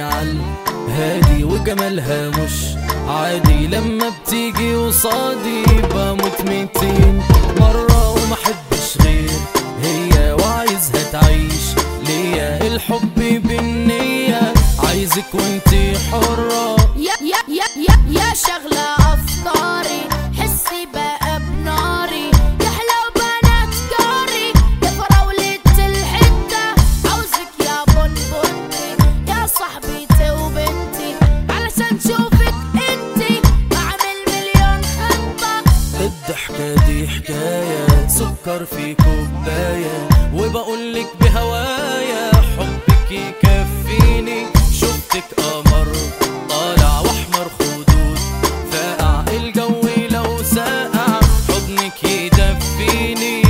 عالهادي وجمالها مش عادي، لما بتيجي وصادي بموت 200 مرة وما حبش غير هي، وعايزها تعيش ليا الحب بالنية، عايزك وانتي حرة يا شغلة أفكاري، حسي بقى بناري، يحلى وبنات جاري، يا فراولة الحتة، عاوزك يا بنبنتي، يا صاحبتي وبنتي، علشان شوفك انتي بعمل مليون خطة. الضحكة دي حكاية سكر في كوباية، وبقولك بهوايا حبك يكفيني، شفتك قمر طالع واحمر خدود فاقع، الجو لو ساقع حضنك يدفيني.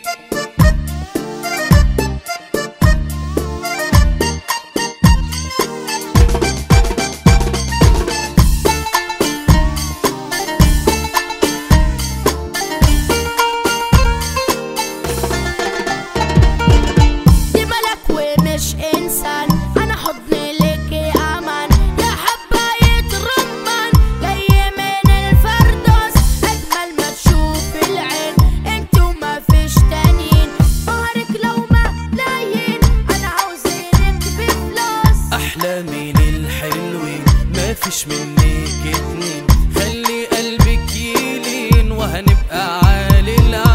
دي ملك ومش إنسان، أنا حضني ليكي أمان، يا حباية رمان جاي من الفردوس، أجمل ما تشوف العين انتو ما فيش تانيين، قهرك لو ملايين أنا عاوزينك بفلوس. أحلى من الحلوين ما فيش منك اتنين، خلي قلبك يلين وهنبقى عالي العالي.